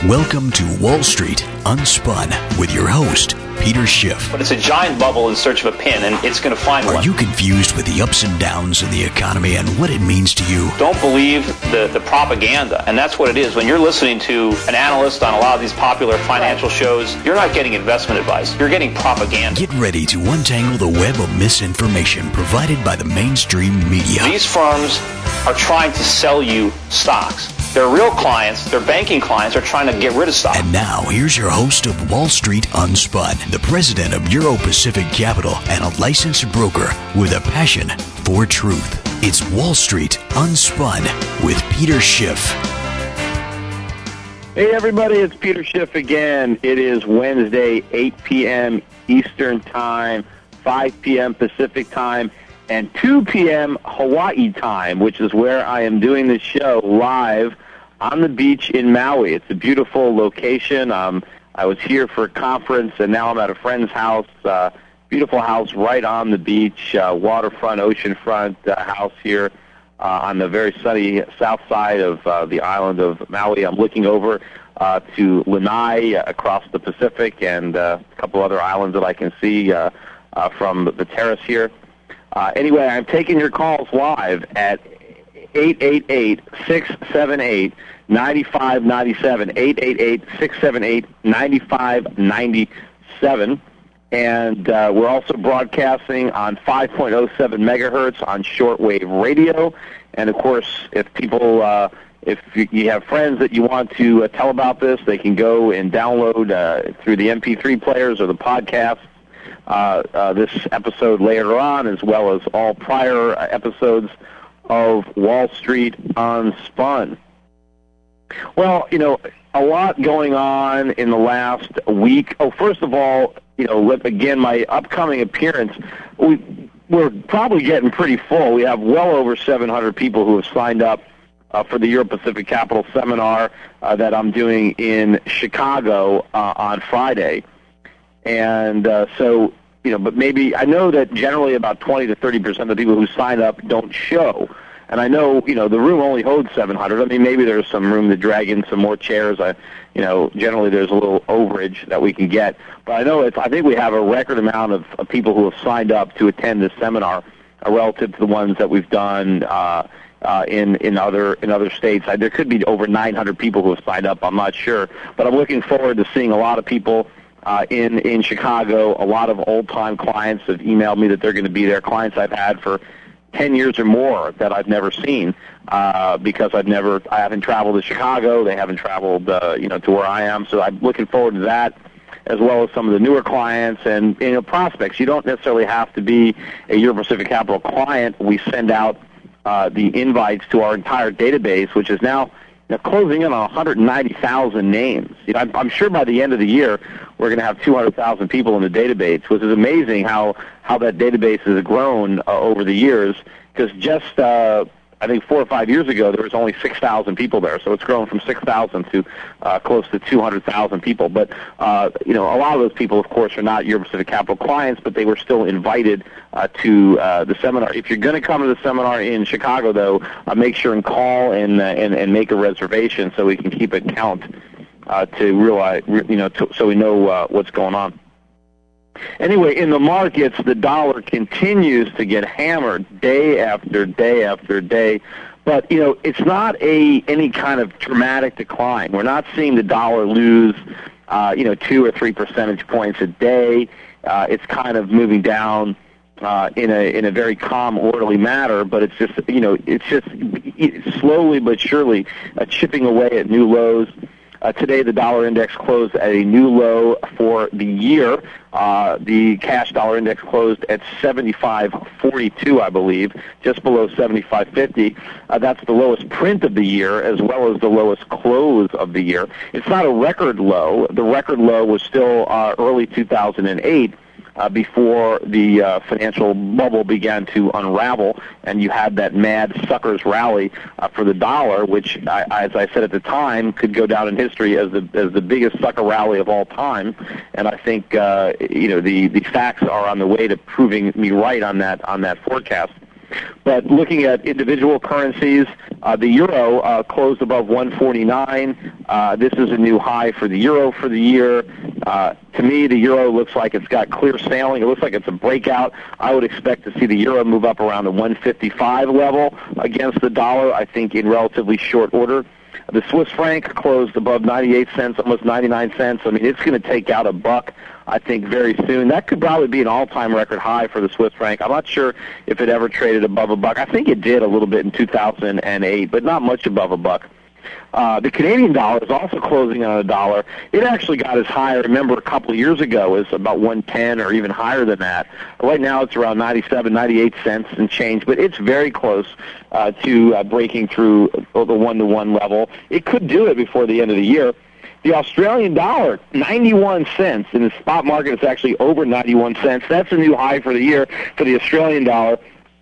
Welcome to Wall Street Unspun with your host, Peter Schiff. But it's a giant bubble in search of a pin, and it's going to find one. Are you confused with the ups and downs of the economy and what it means to you? Don't believe the propaganda, and that's what it is. When you're listening to an analyst on a lot of these popular financial shows, you're not getting investment advice. You're getting propaganda. Get ready to untangle the web of misinformation provided by the mainstream media. These firms are trying to sell you stocks. Their real clients, their banking clients, are trying to get rid of stock. And now, here's your host of Wall Street Unspun, the president of Euro Pacific Capital and a licensed broker with a passion for truth. It's Wall Street Unspun with Peter Schiff. Hey, everybody, it's Peter Schiff again. It is Wednesday, 8 p.m. Eastern Time, 5 p.m. Pacific Time, and 2 p.m. Hawaii time, which is where I am doing this show live on the beach in Maui. It's a beautiful location. I was here for a conference, and now I'm at a friend's house, beautiful house right on the beach, waterfront, oceanfront house here on the very sunny south side of the island of Maui. I'm looking over to Lanai across the Pacific and a couple other islands that I can see from the terrace here. Anyway, I'm taking your calls live at 888-678-9597, 888-678-9597. And we're also broadcasting on 5.07 megahertz on shortwave radio. And, of course, if people, if you have friends that you want to tell about this, they can go and download through the MP3 players or the podcasts this episode later on, as well as all prior episodes of Wall Street Unspun. Well, you know, a lot going on in the last week. Oh, first of all, you know, again, my upcoming appearance, we're probably getting pretty full. We have well over 700 people who have signed up for the Euro Pacific Capital Seminar that I'm doing in Chicago on Friday. And so, you know, but maybe I know that generally about 20 to 30% of the people who sign up don't show. And I know, you know, the room only holds 700. I mean, maybe there's some room to drag in some more chairs. You know, generally there's a little overage that we can get. But I know I think we have a record amount of people who have signed up to attend this seminar relative to the ones that we've done in other states. There could be over 900 people who have signed up. I'm not sure. But I'm looking forward to seeing a lot of people in Chicago. A lot of old-time clients have emailed me that they're going to be there, clients I've had for 10 years or more that I've never seen because I haven't traveled to Chicago. They haven't traveled, to where I am. So I'm looking forward to that, as well as some of the newer clients and, you know, prospects. You don't necessarily have to be a Euro Pacific Capital client. We send out the invites to our entire database, which is now closing in on 190,000 names. You know, I'm sure by the end of the year we're going to have 200,000 people in the database, which is amazing how that database has grown over the years. Because just I think 4 or 5 years ago there was only 6,000 people there, so it's grown from 6,000 to close to 200,000 people. But you know, a lot of those people, of course, are not Euro Pacific Capital clients, but they were still invited to the seminar. If you're going to come to the seminar in Chicago, though, make sure and call and make a reservation so we can keep a count to realize, so we know what's going on. Anyway, in the markets, the dollar continues to get hammered day after day after day. But, you know, it's not any kind of dramatic decline. We're not seeing the dollar lose, 2 or 3 percentage points a day. It's kind of moving down in a very calm, orderly manner, but it's just slowly but surely chipping away at new lows. Today, the dollar index closed at a new low for the year. The cash dollar index closed at 75.42, I believe, just below 75.50. That's the lowest print of the year, as well as the lowest close of the year. It's not a record low. The record low was still early 2008. Before the financial bubble began to unravel, and you had that mad suckers rally for the dollar, which, as I said at the time, could go down in history as the biggest sucker rally of all time. And I think the facts are on the way to proving me right on that forecast. But looking at individual currencies, the euro closed above 149. This is a new high for the euro for the year. To me, the euro looks like it's got clear sailing. It looks like it's a breakout. I would expect to see the euro move up around the 155 level against the dollar, I think, in relatively short order. The Swiss franc closed above 98 cents, almost 99 cents. I mean, it's going to take out $1, I think, very soon. That could probably be an all-time record high for the Swiss franc. I'm not sure if it ever traded above $1. I think it did a little bit in 2008, but not much above $1. The Canadian dollar is also closing on $1. It actually got as high, I remember, a couple of years ago as about 110 or even higher than that. Right now it's around 97, 98 cents and change, but it's very close to breaking through the 1-to-1 level. It could do it before the end of the year. The Australian dollar, 91 cents. In the spot market, it's actually over 91 cents. That's a new high for the year for the Australian dollar.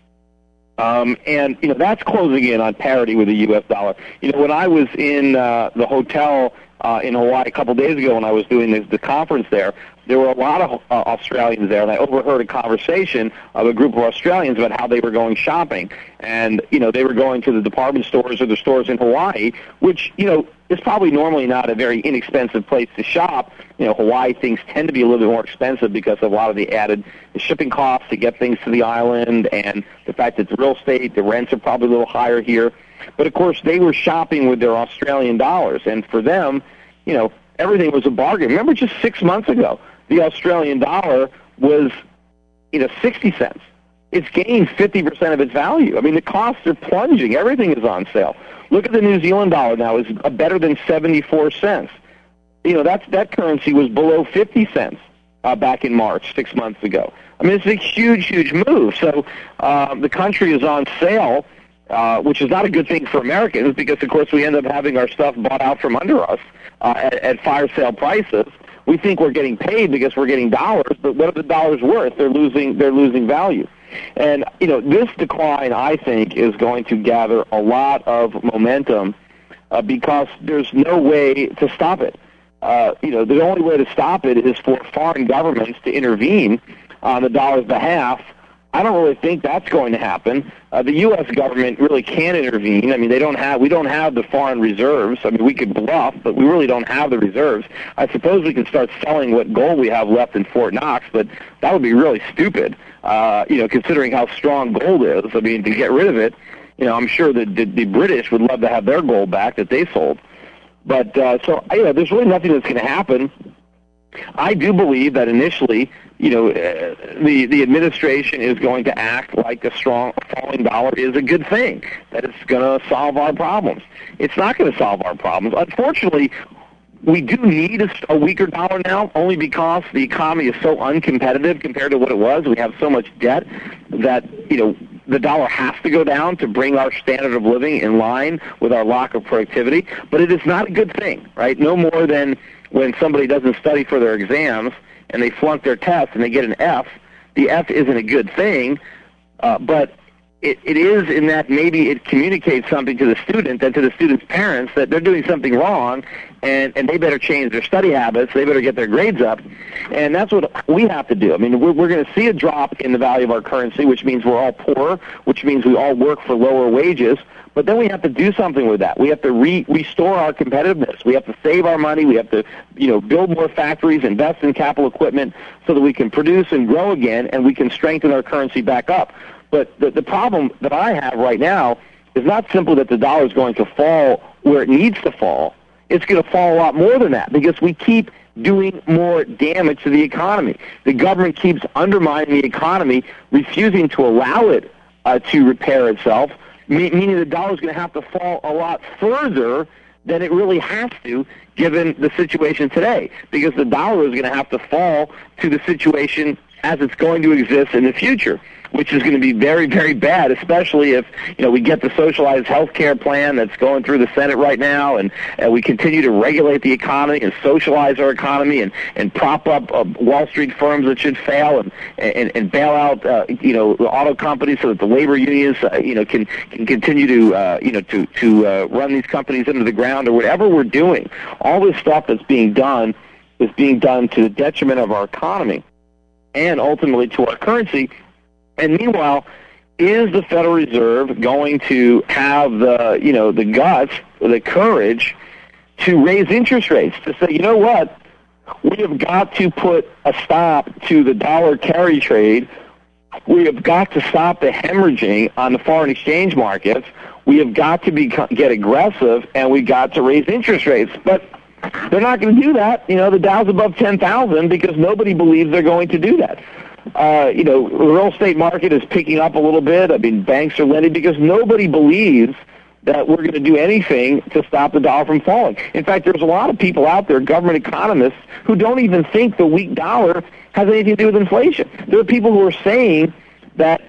And, that's closing in on parity with the U.S. dollar. When I was in the hotel in Hawaii a couple days ago when I was doing the conference there were a lot of Australians there, and I overheard a conversation of a group of Australians about how they were going shopping. And, they were going to the department stores or the stores in Hawaii, which, is probably normally not a very inexpensive place to shop. Hawaii things tend to be a little bit more expensive because of a lot of the added shipping costs to get things to the island and the fact that it's real estate, the rents are probably a little higher here. But, of course, they were shopping with their Australian dollars, and for them, everything was a bargain. Remember just 6 months ago, the Australian dollar was, 60 cents. It's gained 50% of its value. I mean, the costs are plunging. Everything is on sale. Look at the New Zealand dollar now. It's better than 74 cents. That currency was below 50 cents back in March, 6 months ago. I mean, it's a huge, huge move. So the country is on sale, which is not a good thing for Americans because, of course, we end up having our stuff bought out from under us at fire sale prices. We think we're getting paid because we're getting dollars, but what are the dollars worth? They're losing value. And, this decline, I think, is going to gather a lot of momentum because there's no way to stop it. The only way to stop it is for foreign governments to intervene on the dollar's behalf. I don't really think that's going to happen. The U.S. government really can't intervene. I mean, we don't have the foreign reserves. I mean, we could bluff, but we really don't have the reserves. I suppose we could start selling what gold we have left in Fort Knox, but that would be really stupid, considering how strong gold is. I mean, to get rid of it, I'm sure that the British would love to have their gold back that they sold. But there's really nothing that's going to happen. I do believe that initially, the administration is going to act like a strong falling dollar is a good thing, that it's going to solve our problems. It's not going to solve our problems. Unfortunately, we do need a weaker dollar now, only because the economy is so uncompetitive compared to what it was. We have so much debt that, the dollar has to go down to bring our standard of living in line with our lack of productivity. But it is not a good thing, right? No more than when somebody doesn't study for their exams and they flunk their test and they get an F. The F isn't a good thing, but it is in that maybe it communicates something to the student and to the student's parents that they're doing something wrong and they better change their study habits, they better get their grades up, and that's what we have to do. I mean, we're going to see a drop in the value of our currency, which means we're all poor, which means we all work for lower wages, but then we have to do something with that. We have to restore our competitiveness. We have to save our money. We have to, build more factories, invest in capital equipment so that we can produce and grow again and we can strengthen our currency back up. But the problem that I have right now is not simply that the dollar is going to fall where it needs to fall. It's going to fall a lot more than that because we keep doing more damage to the economy. The government keeps undermining the economy, refusing to allow it to repair itself, meaning the dollar is going to have to fall a lot further than it really has to, given the situation today, because the dollar is going to have to fall to the situation as it's going to exist in the future, which is going to be very, very bad, especially if, we get the socialized health care plan that's going through the Senate right now, and we continue to regulate the economy and socialize our economy and prop up Wall Street firms that should fail and bail out, the auto companies so that the labor unions, can continue to run these companies into the ground or whatever we're doing. All this stuff that's being done is being done to the detriment of our economy and ultimately to our currency. And meanwhile, is the Federal Reserve going to have the guts, the courage to raise interest rates, to say, you know what, we have got to put a stop to the dollar carry trade. We have got to stop the hemorrhaging on the foreign exchange markets. We have got to get aggressive, and we've got to raise interest rates. But they're not going to do that. The Dow's above 10,000 because nobody believes they're going to do that. The real estate market is picking up a little bit. I mean, banks are lending because nobody believes that we're going to do anything to stop the dollar from falling. In fact, there's a lot of people out there, government economists, who don't even think the weak dollar has anything to do with inflation. There are people who are saying that,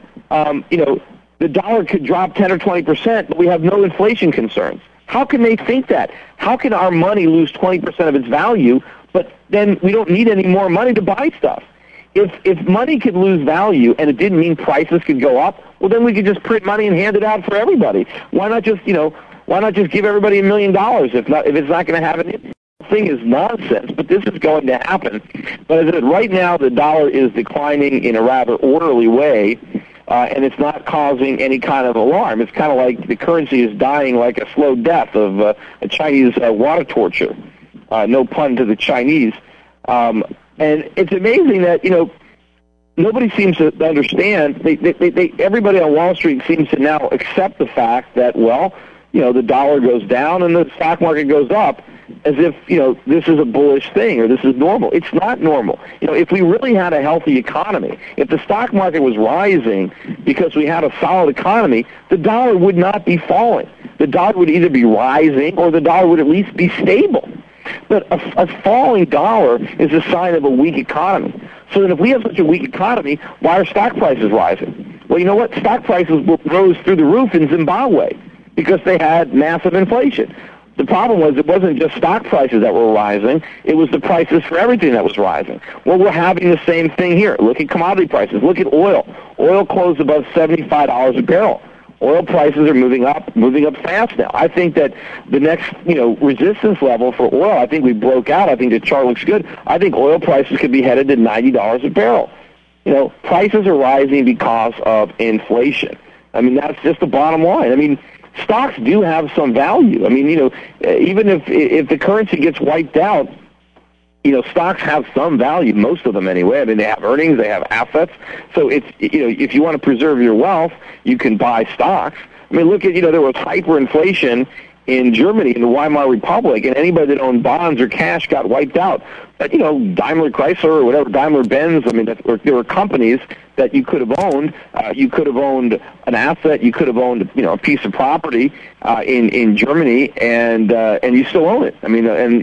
the dollar could drop 10 or 20%, but we have no inflation concerns. How can they think that? How can our money lose 20% of its value, but then we don't need any more money to buy stuff? If money could lose value and it didn't mean prices could go up, well, then we could just print money and hand it out for everybody. Why not just give everybody $1 million if it's not going to have an thing is nonsense, but this is going to happen. But as I said, right now the dollar is declining in a rather orderly way, and it's not causing any kind of alarm. It's kind of like the currency is dying like a slow death of a Chinese water torture. No pun to the Chinese. And it's amazing that, nobody seems to understand. Everybody on Wall Street seems to now accept the fact that, the dollar goes down and the stock market goes up, as if, this is a bullish thing or this is normal. It's not normal. If we really had a healthy economy, if the stock market was rising because we had a solid economy, the dollar would not be falling. The dollar would either be rising or the dollar would at least be stable. But a falling dollar is a sign of a weak economy. So then if we have such a weak economy, why are stock prices rising? Well, you know what? Stock prices rose through the roof in Zimbabwe because they had massive inflation. The problem was it wasn't just stock prices that were rising. It was the prices for everything that was rising. Well, we're having the same thing here. Look at commodity prices. Look at oil. Oil closed above $75 a barrel. Oil prices are moving up fast now. I think that the next, resistance level for oil, I think we broke out. I think the chart looks good. I think oil prices could be headed to $90 a barrel. Prices are rising because of inflation. I mean, that's just the bottom line. I mean, stocks do have some value. I mean, even if the currency gets wiped out, stocks have some value, most of them anyway. I mean, they have earnings, they have assets. So it's, if you want to preserve your wealth, you can buy stocks. I mean, look at, there was hyperinflation in Germany, in the Weimar Republic, and anybody that owned bonds or cash got wiped out. But, Daimler Chrysler or whatever, Daimler-Benz, I mean, there were companies that you could have owned. You could have owned an asset. You could have owned, a piece of property in Germany, and you still own it. I mean, and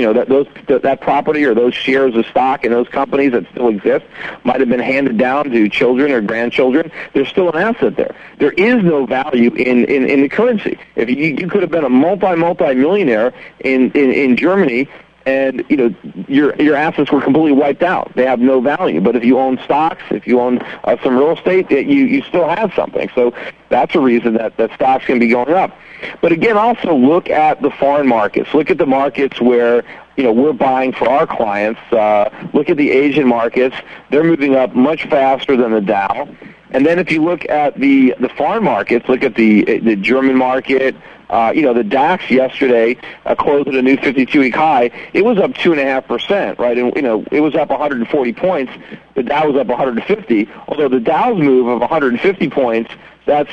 that property or those shares of stock in those companies that still exist might have been handed down to children or grandchildren. There's still an asset there. There is no value in the currency. If you could have been a multi-millionaire in Germany, and your assets were completely wiped out. They have no value. But if you own stocks, if you own some real estate, you still have something. So that's a reason that stocks can be going up. But again, also look at the foreign markets. Look at the markets where we're buying for our clients. Look at the Asian markets. They're moving up much faster than the Dow. And then if you look at the foreign markets, look at the German market. The DAX yesterday closed at a new 52-week high. It was up 2.5%, right? And it was up 140 points. The Dow was up 150. Although the Dow's move of 150 points, that's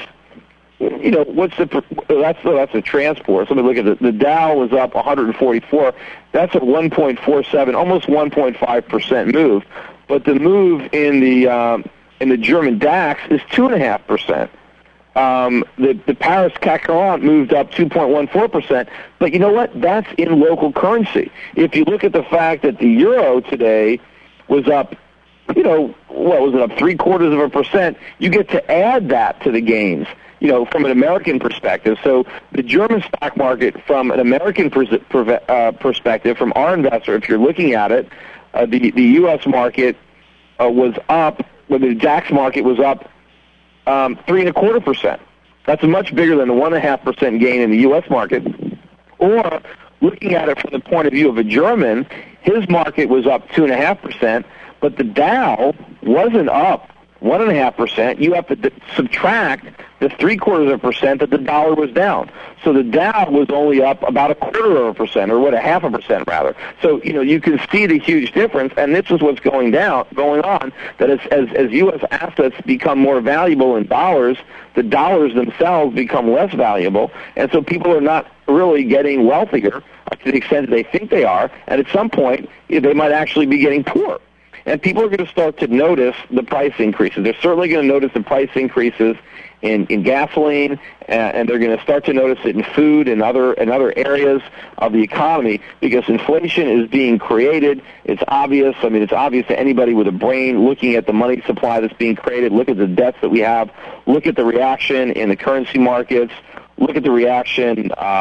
that's a transport. So let me look at the Dow was up 144. That's a 1.47, almost 1.5% move. But the move in the German DAX is 2.5%. The Paris CAC 40 moved up 2.14%, but you know what? That's in local currency. If you look at the fact that the euro today was up, what was it, up 0.75%, you get to add that to the gains, from an American perspective. So the German stock market, from an American perspective, from our investor, if you're looking at it, the U.S. market was up, the DAX market was up 3.25%. That's much bigger than the 1.5% gain in the U.S. market. Or looking at it from the point of view of a German, his market was up 2.5%, but the Dow wasn't up 1.5%, you have to subtract the 0.75% that the dollar was down. So the Dow was only up about 0.25%, or 0.5% rather. So, you can see the huge difference, and this is what's going on, that as U.S. assets become more valuable in dollars, the dollars themselves become less valuable, and so people are not really getting wealthier to the extent that they think they are, and at some point, they might actually be getting poorer. And people are going to start to notice the price increases. They're certainly going to notice the price increases in gasoline, and they're going to start to notice it in food and other areas of the economy, because inflation is being created. It's obvious. I mean, it's obvious to anybody with a brain looking at the money supply that's being created. Look at the debts that we have. Look at the reaction in the currency markets. Look at the reaction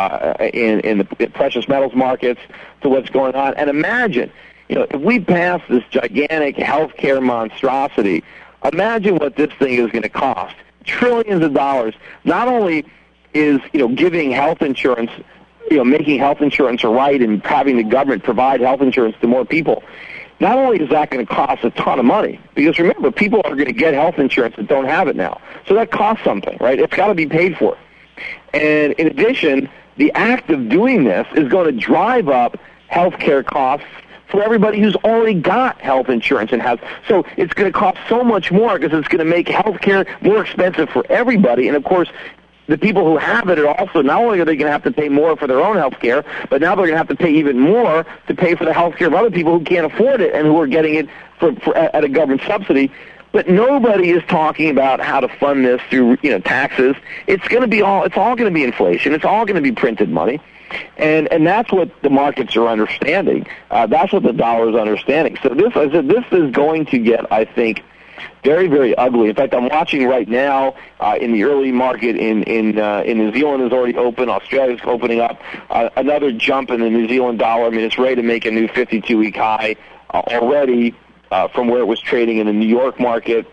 in the precious metals markets to what's going on. And imagine, if we pass this gigantic healthcare monstrosity, imagine what this thing is going to cost. Trillions of dollars. Not only is, giving health insurance, making health insurance a right and having the government provide health insurance to more people, not only is that going to cost a ton of money, because remember, people are going to get health insurance that don't have it now. So that costs something, right? It's got to be paid for. And in addition, the act of doing this is going to drive up healthcare costs for everybody who's already got health insurance and has. So it's going to cost so much more because it's going to make healthcare more expensive for everybody. And of course, the people who have it are also, not only are they going to have to pay more for their own health care, but now they're going to have to pay even more to pay for the health care of other people who can't afford it and who are getting it at a government subsidy. But nobody is talking about how to fund this through, taxes. It's all going to be inflation. It's all going to be printed money. And that's what the markets are understanding. That's what the dollar is understanding. So this is going to get, I think, very, very ugly. In fact, I'm watching right now in the early market in New Zealand is already open. Australia's opening up. Another jump in the New Zealand dollar. I mean, it's ready to make a new 52-week high already from where it was trading in the New York market.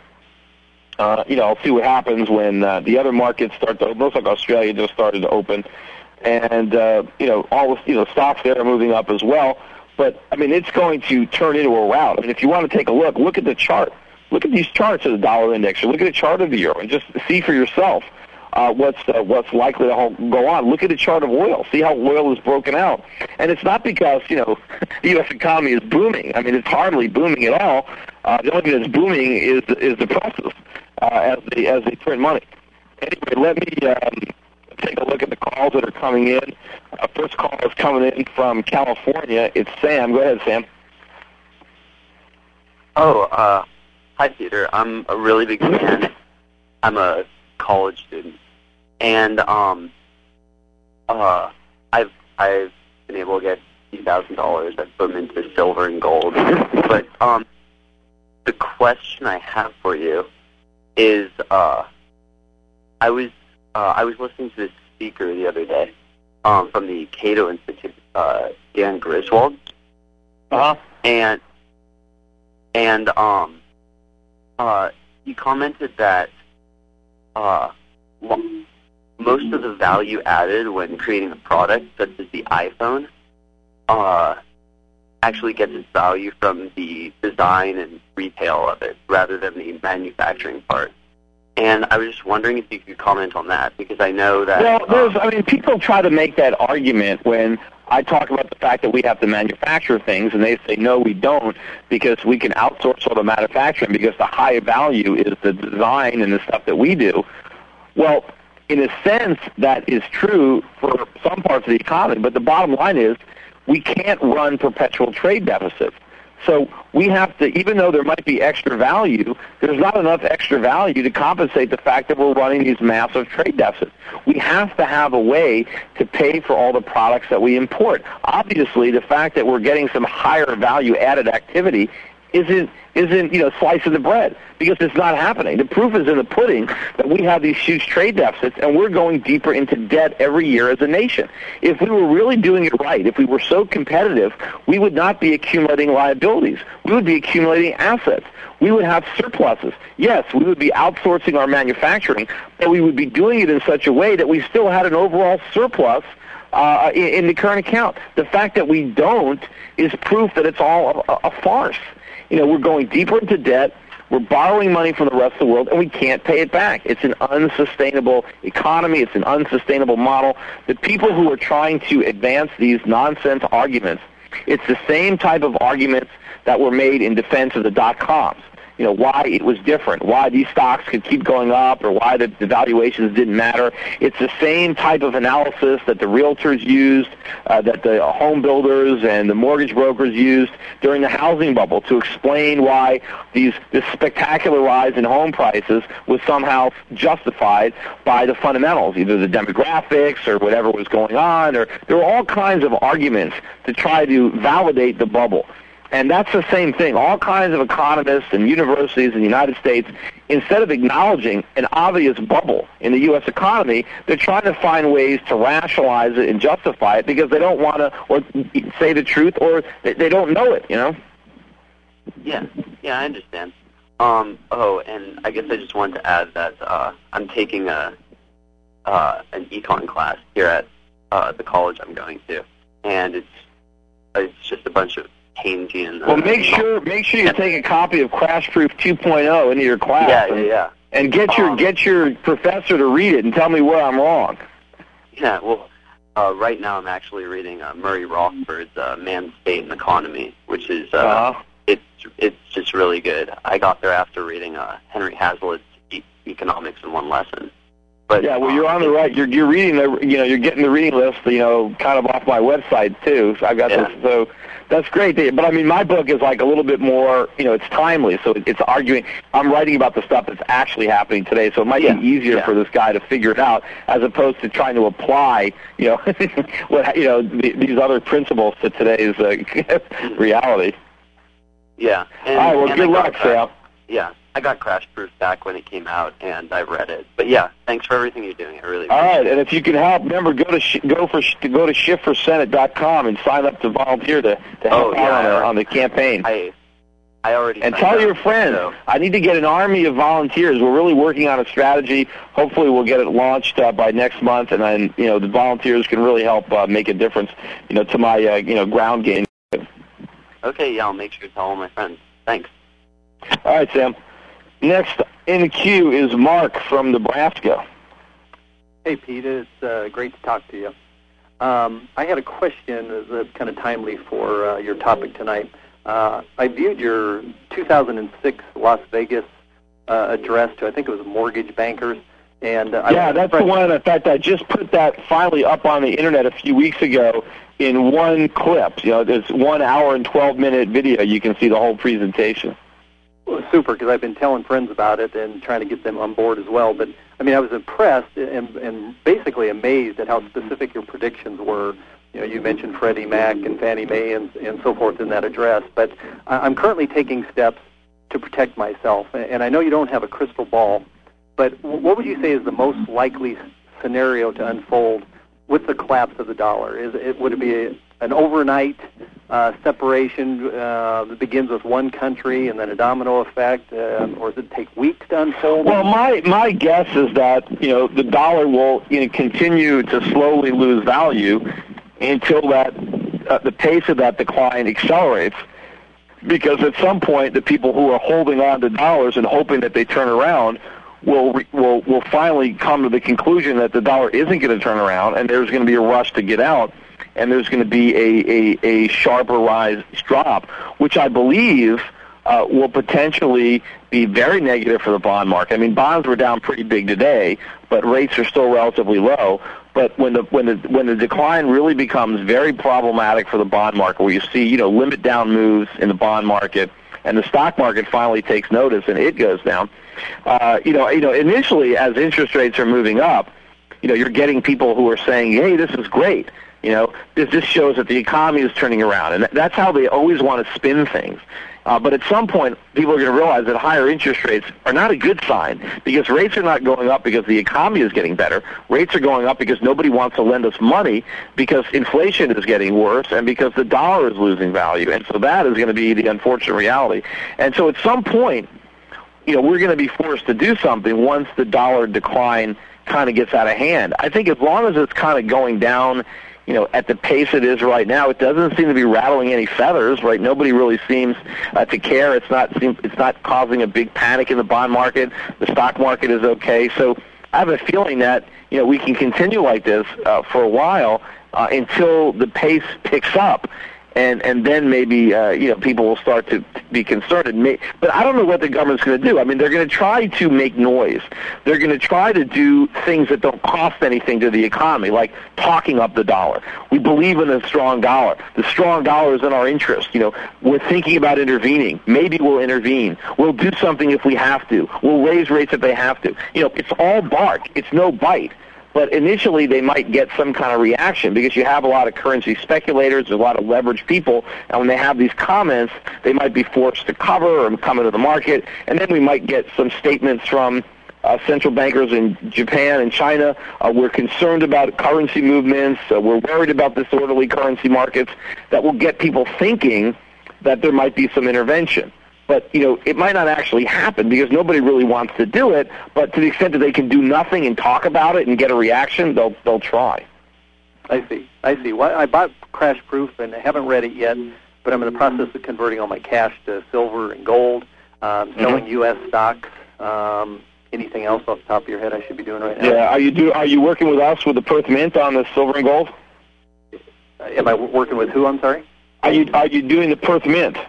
I'll see what happens when the other markets start to open. Looks like Australia just started to open. And, all the stocks there are moving up as well. But, I mean, it's going to turn into a rout. I mean, if you want to take a look at the chart. Look at these charts of the dollar index, or look at a chart of the euro, and just see for yourself what's likely to go on. Look at the chart of oil. See how oil is broken out. And it's not because, the U.S. economy is booming. I mean, it's hardly booming at all. The only thing that's booming is the prices as they print money. Anyway, let me take a look at the calls that are coming in. First call is coming in from California. It's Sam. Go ahead, Sam. Hi, Peter. I'm a really big fan. I'm a college student, and I've been able to get $50,000. I've put them into silver and gold. But the question I have for you is, I was listening to this speaker the other day from the Cato Institute, Dan Griswold. And he commented that most of the value added when creating a product, such as the iPhone, actually gets its value from the design and retail of it, rather than the manufacturing part. And I was just wondering if you could comment on that, because I know that... Well, people try to make that argument when I talk about the fact that we have to manufacture things, and they say, no, we don't, because we can outsource all the manufacturing, because the high value is the design and the stuff that we do. Well, in a sense, that is true for some parts of the economy, but the bottom line is we can't run perpetual trade deficits. So we have to, even though there might be extra value, there's not enough extra value to compensate the fact that we're running these massive trade deficits. We have to have a way to pay for all the products that we import. Obviously, the fact that we're getting some higher value added activity isn't slicing the bread, because it's not happening. The proof is in the pudding that we have these huge trade deficits, and we're going deeper into debt every year as a nation. If we were really doing it right, if we were so competitive, we would not be accumulating liabilities. We would be accumulating assets. We would have surpluses. Yes, we would be outsourcing our manufacturing, but we would be doing it in such a way that we still had an overall surplus in the current account. The fact that we don't is proof that it's all a farce. We're going deeper into debt. We're borrowing money from the rest of the world, and we can't pay it back. It's an unsustainable economy. It's an unsustainable model. The people who are trying to advance these nonsense arguments, it's the same type of arguments that were made in defense of the dot-coms. You know, why it was different, why these stocks could keep going up, or why the valuations didn't matter. It's the same type of analysis that the realtors used, that the home builders and the mortgage brokers used during the housing bubble to explain why this spectacular rise in home prices was somehow justified by the fundamentals, either the demographics or whatever was going on, or there were all kinds of arguments to try to validate the bubble. And that's the same thing. All kinds of economists and universities in the United States, instead of acknowledging an obvious bubble in the U.S. economy, they're trying to find ways to rationalize it and justify it because they don't want to or say the truth, or they don't know it, you know? Yeah, I understand. And I guess I just wanted to add that I'm taking an econ class here at the college I'm going to, and it's just a bunch of Keynesian. Well, make sure you take a copy of Crash Proof 2.0 into your class. Yeah. And get your professor to read it and tell me where I'm wrong. Yeah, well, right now I'm actually reading Murray Rothbard's Man, State, and Economy, which is it's just really good. I got there after reading Henry Hazlitt's Economics in One Lesson. But yeah, well, you're on the right. You're reading you're getting the reading list, kind of off my website too. So I've got this. So that's great. But I mean, my book is like a little bit more, it's timely. So it's arguing. I'm writing about the stuff that's actually happening today. So it might be easier for this guy to figure it out as opposed to trying to apply, these other principles to today's reality. Yeah. All right. Well, good luck, Sam. Yeah. I got Crash Proof back when it came out, and I read it. But yeah, thanks for everything you're doing. I really appreciate it. All right, and if you can help, remember go to shiftforsenate.com and sign up to volunteer to help out on the campaign. I already. And tell your friends. So. I need to get an army of volunteers. We're really working on a strategy. Hopefully, we'll get it launched by next month, and then the volunteers can really help make a difference. To my ground game. Okay, yeah, I'll make sure to tell all my friends. Thanks. All right, Sam. Next in the queue is Mark from Nebraska. Hey, Pete. It's great to talk to you. I had a question that's kind of timely for your topic tonight. I viewed your 2006 Las Vegas address to, I think it was mortgage bankers. And that's the one. In fact, I just put that finally up on the Internet a few weeks ago in one clip. There's 1 hour and 12-minute video. You can see the whole presentation. Well, super, because I've been telling friends about it and trying to get them on board as well. But, I mean, I was impressed and basically amazed at how specific your predictions were. You mentioned Freddie Mac and Fannie Mae and so forth in that address. But I'm currently taking steps to protect myself. And I know you don't have a crystal ball, but what would you say is the most likely scenario to unfold with the collapse of the dollar? Would it be an overnight separation that begins with one country and then a domino effect, or does it take weeks to unfold? Well, my guess is that the dollar will continue to slowly lose value until that the pace of that decline accelerates. Because at some point, the people who are holding on to dollars and hoping that they turn around will finally come to the conclusion that the dollar isn't going to turn around, and there's going to be a rush to get out. And there's going to be a sharper rise drop, which I believe will potentially be very negative for the bond market. I mean, bonds were down pretty big today, but rates are still relatively low. But when the decline really becomes very problematic for the bond market, where you see limit down moves in the bond market, and the stock market finally takes notice and it goes down. Initially as interest rates are moving up, you're getting people who are saying, "Hey, this is great." This shows that the economy is turning around, and that's how they always want to spin things. But at some point, people are going to realize that higher interest rates are not a good sign, because rates are not going up because the economy is getting better. Rates are going up because nobody wants to lend us money, because inflation is getting worse, and because the dollar is losing value. And so that is going to be the unfortunate reality. And so at some point, we're going to be forced to do something once the dollar decline kind of gets out of hand. I think as long as it's kind of going down at the pace it is right now, it doesn't seem to be rattling any feathers, right? Nobody really seems to care. It's not causing a big panic in the bond market. The stock market is okay. So I have a feeling that we can continue like this for a while until the pace picks up. And then maybe people will start to be concerned. But I don't know what the government's going to do. I mean, they're going to try to make noise. They're going to try to do things that don't cost anything to the economy, like talking up the dollar. We believe in a strong dollar. The strong dollar is in our interest. We're thinking about intervening. Maybe we'll intervene. We'll do something if we have to. We'll raise rates if they have to. It's all bark. It's no bite. But initially, they might get some kind of reaction because you have a lot of currency speculators, a lot of leveraged people, and when they have these comments, they might be forced to cover or come into the market, and then we might get some statements from central bankers in Japan and China. We're concerned about currency movements. We're worried about disorderly currency markets that will get people thinking that there might be some intervention. But, it might not actually happen because nobody really wants to do it. But to the extent that they can do nothing and talk about it and get a reaction, they'll try. I see. Well, I bought Crash Proof and I haven't read it yet, but I'm in the process of converting all my cash to silver and gold, selling U.S. stocks. Anything else off the top of your head I should be doing right now? Yeah. Are you working with us with the Perth Mint on the silver and gold? Am I working with who? I'm sorry. Are you doing the Perth Mint?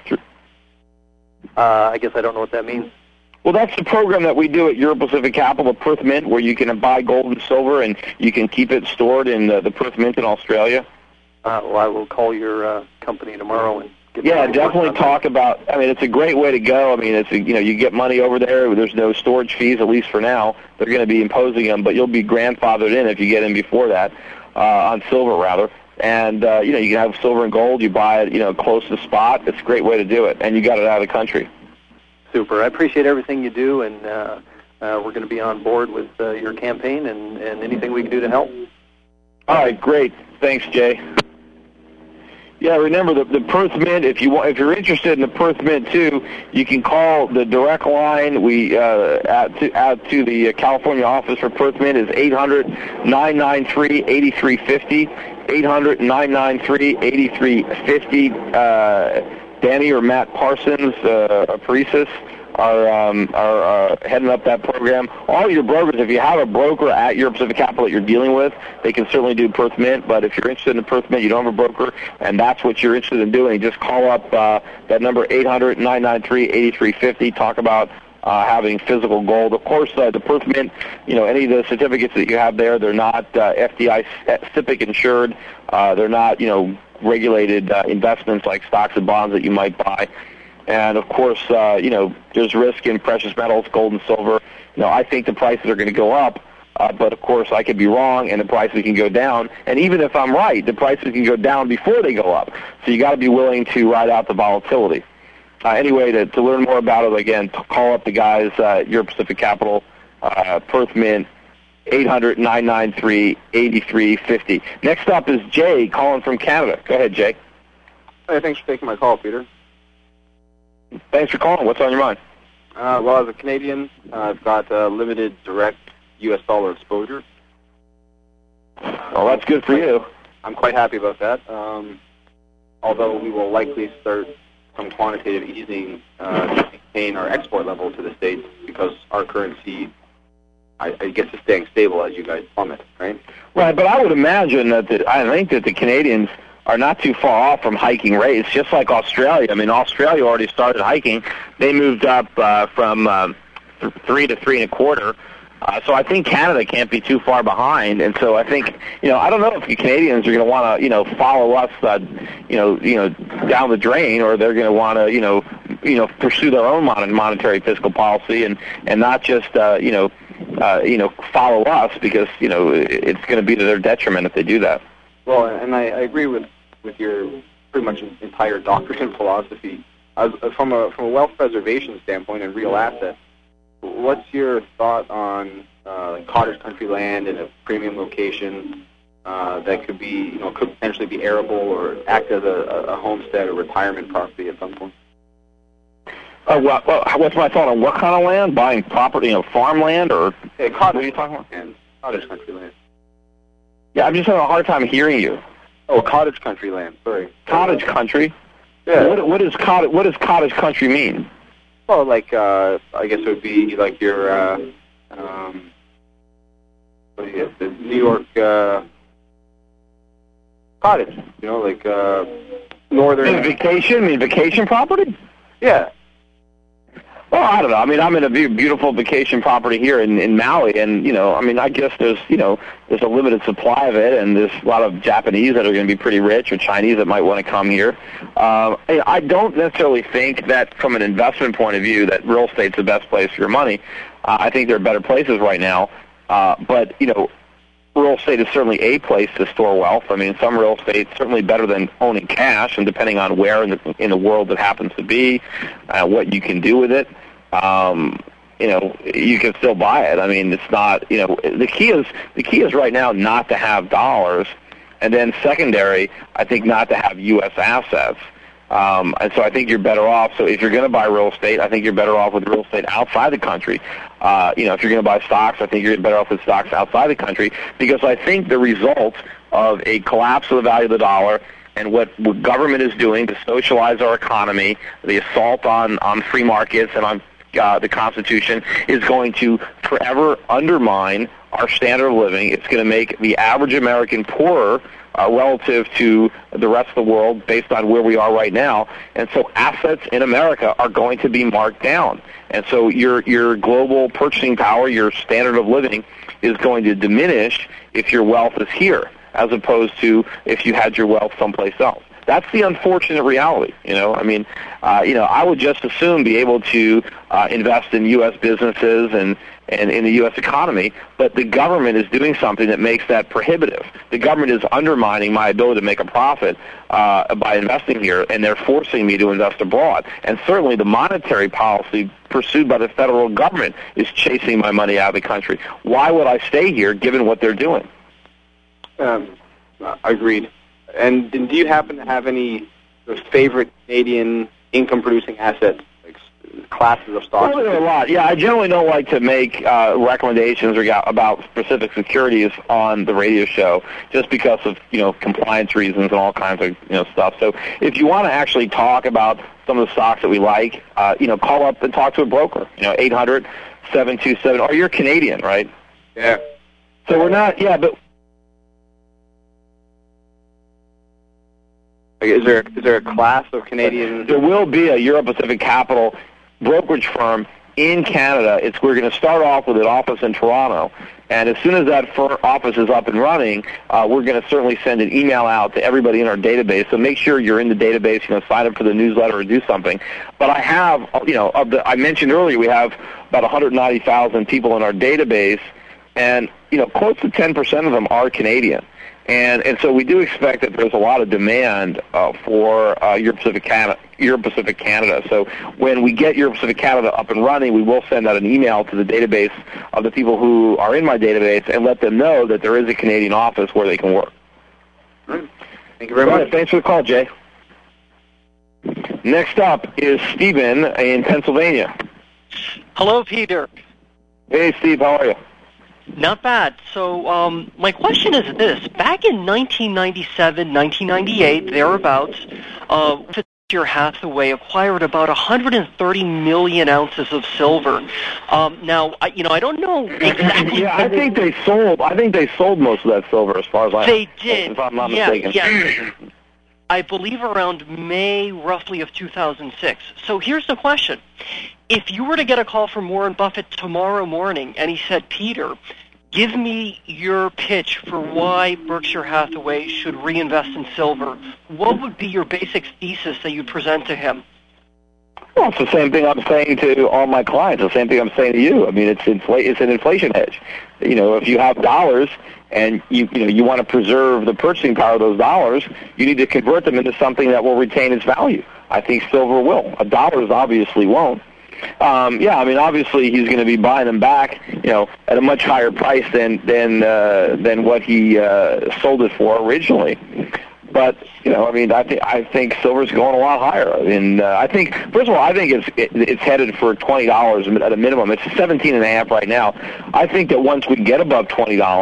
I guess I don't know what that means. Well, that's the program that we do at Euro Pacific Capital, the Perth Mint, where you can buy gold and silver and you can keep it stored in the Perth Mint in Australia. Well, I will call your company tomorrow and get definitely talk about. I mean, it's a great way to go. I mean, it's you get money over there. There's no storage fees, at least for now. They're going to be imposing them, but you'll be grandfathered in if you get in before that on silver rather. And, you can have silver and gold. You buy it, close to spot. It's a great way to do it. And you got it out of the country. Super. I appreciate everything you do, and we're going to be on board with your campaign and anything we can do to help. All right, great. Thanks, Jay. Yeah, remember the Perth Mint. If you're interested in the Perth Mint too, you can call the direct line. We out to the California office for Perth Mint is 800-993-8350. 800-993-8350. Danny or Matt Parsons, Paresis, are heading up that program. All your brokers, if you have a broker at Euro Pacific Capital that you're dealing with, they can certainly do Perth Mint. But if you're interested in the Perth Mint, you don't have a broker, and that's what you're interested in doing, just call up that number 800-993-8350. Talk about having physical gold. Of course, the Perth Mint, any of the certificates that you have there, they're not FDI SIPC insured. They're not, regulated investments like stocks and bonds that you might buy. And, of course, there's risk in precious metals, gold and silver. I think the prices are going to go up, but, of course, I could be wrong, and the prices can go down. And even if I'm right, the prices can go down before they go up. So you got to be willing to ride out the volatility. Anyway, to learn more about it, again, call up the guys at Euro Pacific Capital, Perth Mint, 800-993-8350. Next up is Jay calling from Canada. Go ahead, Jay. Hey, thanks for taking my call, Peter. Thanks for calling. What's on your mind? Well, as a Canadian, I've got limited direct U.S. dollar exposure. Well, that's good for you. I'm quite happy about that. Although we will likely start some quantitative easing to maintain our export level to the States because our currency, I guess, is staying stable as you guys plummet, right? Right, but I would imagine that I think that the Canadians are not too far off from hiking rates, just like Australia. I mean, Australia already started hiking. They moved up from 3 to 3 1/4. So I think Canada can't be too far behind, and so I think I don't know if the Canadians are going to want to follow us down the drain, or they're going to want to pursue their own monetary fiscal policy and not just follow us because it's going to be to their detriment if they do that. Well, and I agree with your pretty much entire doctrine and philosophy. From a wealth preservation standpoint and real assets, what's your thought on cottage country land in a premium location that could be, could potentially be arable or act as a homestead or retirement property at some point? What's my thought on what kind of land? Buying property, farmland or cottage, what are you talking about? And cottage country land. Yeah, I'm just having a hard time hearing you. Oh, cottage country land. Sorry. Cottage country. Yeah. What does cottage country mean? Well, like I guess it would be like your what do you get? The New York cottage. You know, like northern. Vacation property? Yeah. Well, I don't know. I mean, I'm in a beautiful vacation property here in Maui, and I mean, I guess there's a limited supply of it, and there's a lot of Japanese that are going to be pretty rich, or Chinese that might want to come here. I don't necessarily think that, from an investment point of view, that real estate's the best place for your money. I think there are better places right now, but real estate is certainly a place to store wealth. I mean, some real estate is certainly better than owning cash, and depending on where in the world it happens to be, what you can do with it, you can still buy it. I mean, it's not, the key is right now not to have dollars, and then secondary, I think, not to have U.S. assets. And so I think you're better off. So if you're going to buy real estate, I think you're better off with real estate outside the country. If you're going to buy stocks, I think you're better off with stocks outside the country, because I think the result of a collapse of the value of the dollar and what government is doing to socialize our economy, the assault on free markets and on the Constitution, is going to forever undermine our standard of living. It's going to make the average American poorer relative to the rest of the world based on where we are right now. And so assets in America are going to be marked down. And so your global purchasing power, your standard of living, is going to diminish if your wealth is here, as opposed to if you had your wealth someplace else. That's the unfortunate reality. I mean, I would just as soon be able to invest in U.S. businesses and in the U.S. economy, but the government is doing something that makes that prohibitive. The government is undermining my ability to make a profit by investing here, and they're forcing me to invest abroad. And certainly the monetary policy pursued by the federal government is chasing my money out of the country. Why would I stay here given what they're doing? Agreed. And do you happen to have any favorite Canadian income-producing assets, like classes of stocks? Well, there are a lot. Yeah, I generally don't like to make recommendations about specific securities on the radio show, just because of compliance reasons and all kinds of stuff. So if you want to actually talk about some of the stocks that we like, call up and talk to a broker. 800-727. Or you're Canadian, right? Yeah. So we're not. Yeah, but. Is there a class of Canadian? There will be a Euro-Pacific Capital brokerage firm in Canada. We're going to start off with an office in Toronto, and as soon as that office is up and running, we're going to certainly send an email out to everybody in our database. So make sure you're in the database. Sign up for the newsletter or do something. But I have, I mentioned earlier, we have about 190,000 people in our database, and close to 10% of them are Canadian. And so we do expect that there's a lot of demand for Euro-Pacific Canada. So when we get Euro-Pacific Canada up and running, we will send out an email to the database of the people who are in my database and let them know that there is a Canadian office where they can work. Thank you very much. Thanks for the call, Jay. Next up is Stephen in Pennsylvania. Hello, Peter. Hey, Steve. How are you? Not bad. So my question is this. Back in 1997, 1998, thereabouts, Berkshire Hathaway acquired about 130 million ounces of silver. Now, I don't know exactly. Yeah, I think they sold most of that silver, as far as they did. If I'm not mistaken. Yeah. I believe around May, roughly, of 2006. So here's the question. If you were to get a call from Warren Buffett tomorrow morning and he said, Peter, give me your pitch for why Berkshire Hathaway should reinvest in silver, what would be your basic thesis that you'd present to him? Well, it's the same thing I'm saying to all my clients, the same thing I'm saying to you. I mean, it's an inflation hedge. If you have dollars and you want to preserve the purchasing power of those dollars, you need to convert them into something that will retain its value. I think silver will. $1 obviously won't. Obviously he's going to be buying them back, at a much higher price than what he sold it for originally. But I think silver's going a lot higher. I think first of all, I think it's headed for $20 at a minimum. It's 17.5 right now. I think that once we get above $20,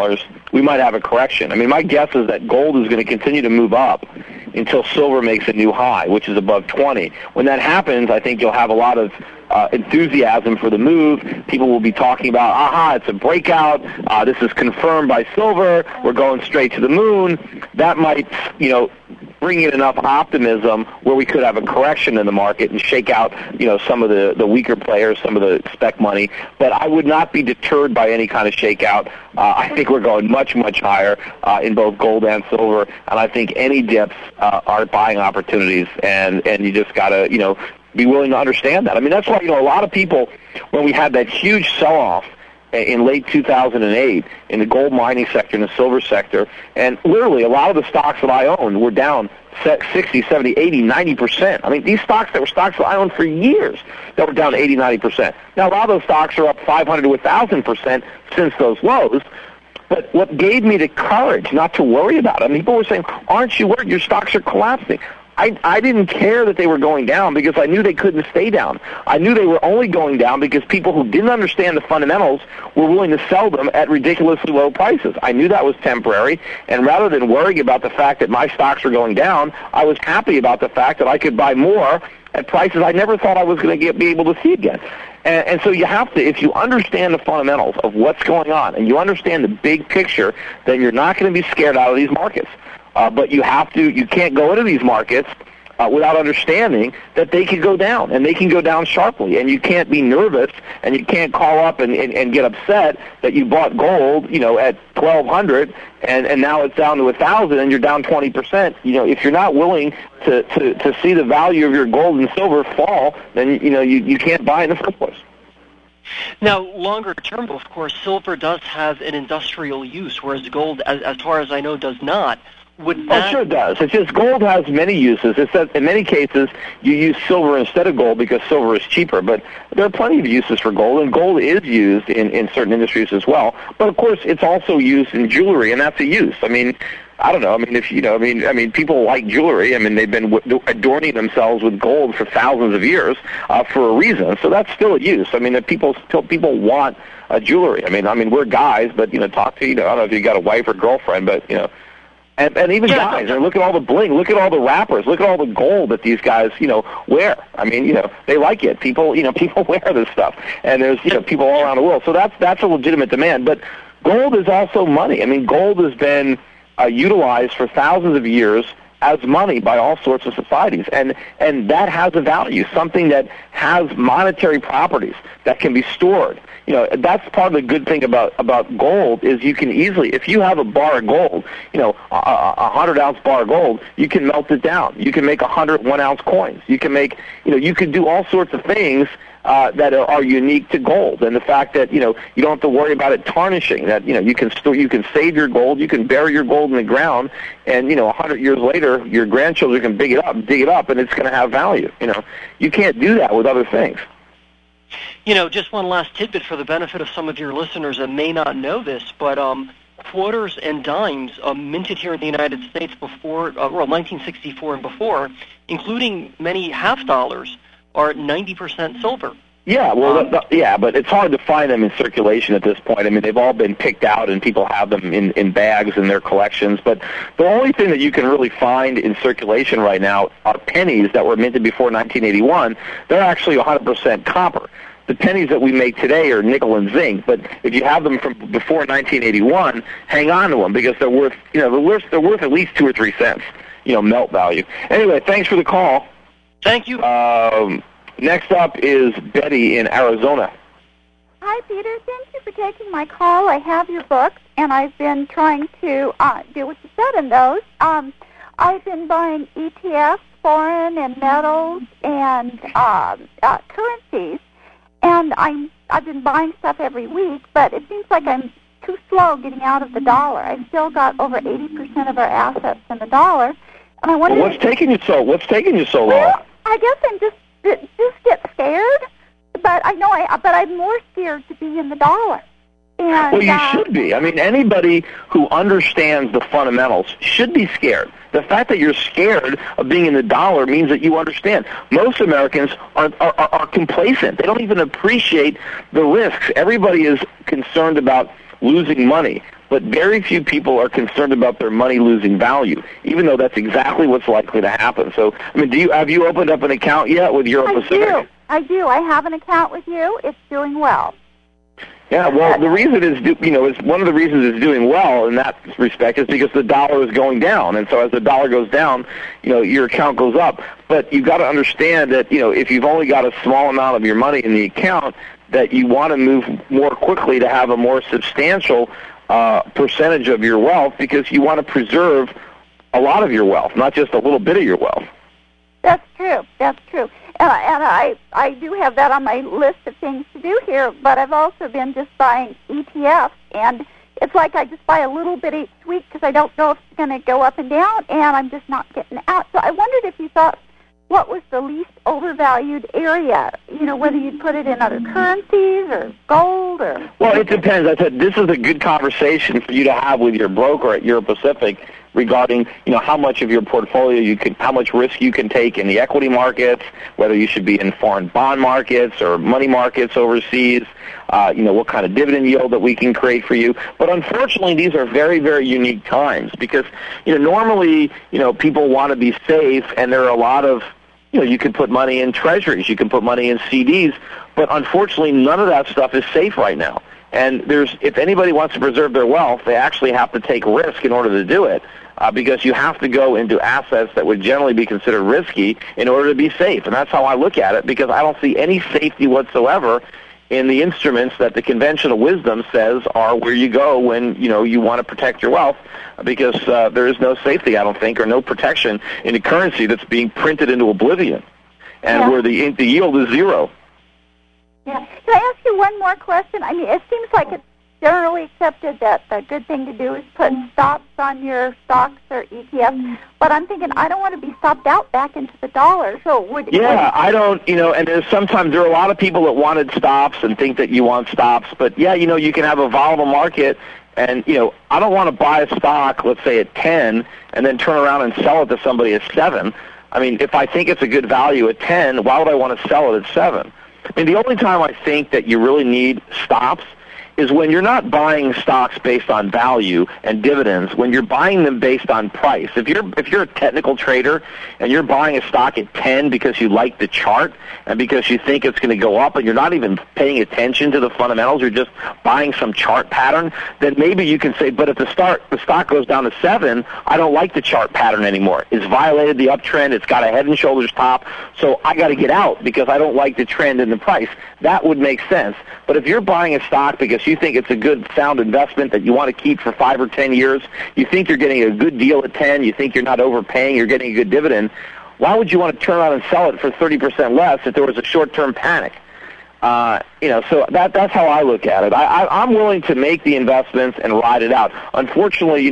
we might have a correction. I mean, my guess is that gold is going to continue to move up until silver makes a new high, which is above 20. When that happens, I think you'll have a lot of enthusiasm for the move. People will be talking about, aha, it's a breakout. This is confirmed by silver. We're going straight to the moon. That might, bring in enough optimism where we could have a correction in the market and shake out, some of the weaker players, some of the spec money. But I would not be deterred by any kind of shakeout. I think we're going much, much higher in both gold and silver, and I think any dips are buying opportunities, and you just got to, be willing to understand that. I mean, that's why, a lot of people, when we had that huge sell-off in late 2008 in the gold mining sector and the silver sector, and literally a lot of the stocks that I owned were down 60, 70, 80, 90%. I mean, these stocks that were stocks that I owned for years that were down 80, 90%. Now, a lot of those stocks are up 500 to 1,000% since those lows. But what gave me the courage not to worry about it, I mean, people were saying, aren't you worried? Your stocks are collapsing. I didn't care that they were going down because I knew they couldn't stay down. I knew they were only going down because people who didn't understand the fundamentals were willing to sell them at ridiculously low prices. I knew that was temporary, and rather than worrying about the fact that my stocks were going down, I was happy about the fact that I could buy more at prices I never thought I was going to be able to see again. And so you have to, if you understand the fundamentals of what's going on and you understand the big picture, then you're not going to be scared out of these markets. But you can't go into these markets without understanding that they can go down, and they can go down sharply. And you can't be nervous, and you can't call up and get upset that you bought gold, at 1,200, and now it's down to 1,000, and you're down 20%. If you're not willing to see the value of your gold and silver fall, then you can't buy in the first place. Now, longer term, of course, silver does have an industrial use, whereas gold, as far as I know, does not. Oh, sure it does. It's just gold has many uses. It's that in many cases you use silver instead of gold because silver is cheaper. But there are plenty of uses for gold, and gold is used in certain industries as well. But of course, it's also used in jewelry, and that's a use. I mean, I don't know. I mean, if people like jewelry. I mean, they've been adorning themselves with gold for thousands of years for a reason. So that's still a use. I mean, that people want jewelry. I mean, we're guys, but talk to I don't know if you got a wife or girlfriend, but And even guys, and look at all the bling, look at all the wrappers, look at all the gold that these guys, wear. I mean, they like it. People wear this stuff, and there's, people all around the world. So that's a legitimate demand. But gold is also money. I mean, gold has been utilized for thousands of years as money by all sorts of societies, and that has a value, something that has monetary properties that can be stored. That's part of the good thing about gold is you can easily, if you have a bar of gold, a 100-ounce bar of gold, you can melt it down. You can make 100 one-ounce coins. You can make, you can do all sorts of things that are unique to gold, and the fact that you don't have to worry about it tarnishing. That you can save your gold, you can bury your gold in the ground, and 100 years later, your grandchildren can dig it up, and it's going to have value. You can't do that with other things. Just one last tidbit for the benefit of some of your listeners that may not know this, but quarters and dimes minted here in the United States before, 1964 and before, including many half dollars, are 90% silver. Yeah, well, but it's hard to find them in circulation at this point. I mean, they've all been picked out, and people have them in bags in their collections. But the only thing that you can really find in circulation right now are pennies that were minted before 1981. They're actually 100% copper. The pennies that we make today are nickel and zinc, but if you have them from before 1981, hang on to them because they're worth, they're worth at least 2 or 3 cents, melt value. Anyway, thanks for the call. Thank you. Next up is Betty in Arizona. Hi, Peter. Thank you for taking my call. I have your books, and I've been trying to do what you said in those. I've been buying ETFs, foreign and metals, and currencies, and I've been buying stuff every week, but it seems like I'm too slow getting out of the dollar. I've still got over 80% of our assets in the dollar, and I wonder. What's taking you so long? Well, I guess I'm just get scared, but I'm more scared to be in the dollar. And, well, you should be. I mean, anybody who understands the fundamentals should be scared. The fact that you're scared of being in the dollar means that you understand. Most Americans are complacent. They don't even appreciate the risks. Everybody is concerned about losing money. but very few people are concerned about their money losing value, even though that's exactly what's likely to happen. So, I mean, have you opened up an account yet with Euro Pacific? I do. I have an account with you. It's doing well. Yeah, well, the reason is one of the reasons it's doing well in that respect is because the dollar is going down, and so as the dollar goes down, your account goes up. But you've got to understand that if you've only got a small amount of your money in the account, that you want to move more quickly to have a more substantial percentage of your wealth, because you want to preserve a lot of your wealth, not just a little bit of your wealth. That's true. That's true. And I do have that on my list of things to do here, but I've also been just buying ETFs, and it's like I just buy a little bit each week because I don't know if it's going to go up and down, and I'm just not getting out. So I wondered if you thought what was the least overvalued area, whether you'd put it in other currencies or gold or... Well, it depends. I said this is a good conversation for you to have with your broker at Euro Pacific regarding, how much of your portfolio how much risk you can take in the equity markets, whether you should be in foreign bond markets or money markets overseas, what kind of dividend yield that we can create for you. But unfortunately, these are very, very unique times because, normally, people want to be safe, and there are a lot of, you can put money in treasuries, you can put money in CDs, but unfortunately, none of that stuff is safe right now. And if anybody wants to preserve their wealth, they actually have to take risk in order to do it. Because you have to go into assets that would generally be considered risky in order to be safe. And that's how I look at it, because I don't see any safety whatsoever in the instruments that the conventional wisdom says are where you go when, you want to protect your wealth, because there is no safety, I don't think, or no protection in a currency that's being printed into oblivion and where the yield is zero. Yeah. Can I ask you one more question? I mean, it seems like it's generally accepted that the good thing to do is put stops on your stocks or ETFs, but I'm thinking I don't want to be stopped out back into the dollar. So I don't, and there are a lot of people that wanted stops and think that you want stops, but you can have a volatile market, and I don't want to buy a stock, let's say at 10, and then turn around and sell it to somebody at 7. I mean, if I think it's a good value at 10, why would I want to sell it at 7? I mean, the only time I think that you really need stops is when you're not buying stocks based on value and dividends, when you're buying them based on price. If you're a technical trader and you're buying a stock at 10 because you like the chart and because you think it's going to go up and you're not even paying attention to the fundamentals, you're just buying some chart pattern, then maybe you can say, but if the stock goes down to 7, I don't like the chart pattern anymore. It's violated the uptrend. It's got a head and shoulders top, so I got to get out because I don't like the trend in the price. That would make sense. But if you're buying a stock because you think it's a good, sound investment that you want to keep for 5 or 10 years, you think you're getting a good deal at 10, you think you're not overpaying, you're getting a good dividend, why would you want to turn around and sell it for 30% less if there was a short-term panic? So that's how I look at it. I'm willing to make the investments and ride it out. Unfortunately,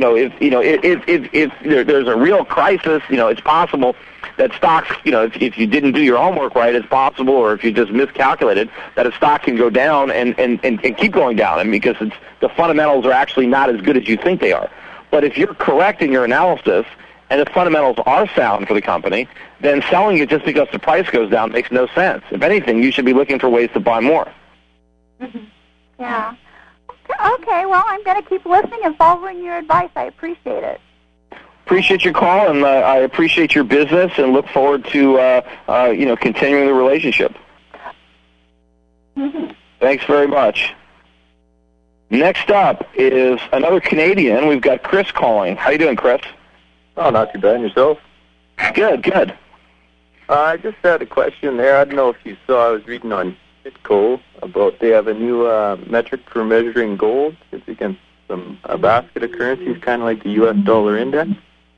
if there's a real crisis, it's possible that stocks, if you didn't do your homework right, it's possible, or if you just miscalculated, that a stock can go down and keep going down, and because the fundamentals are actually not as good as you think they are. But if you're correct in your analysis and the fundamentals are sound for the company, then selling it just because the price goes down makes no sense. If anything, you should be looking for ways to buy more. Mm-hmm. Yeah. Okay, well, I'm going to keep listening and following your advice. I appreciate it. Appreciate your call, and I appreciate your business, and look forward to continuing the relationship. Mm-hmm. Thanks very much. Next up is another Canadian. We've got Chris calling. How you doing, Chris? Oh, not too bad. And yourself? Good. I just had a question there. I don't know if you saw, I was reading on Bitco about they have a new metric for measuring gold. It's against a basket of currencies, kind of like the U.S. dollar index.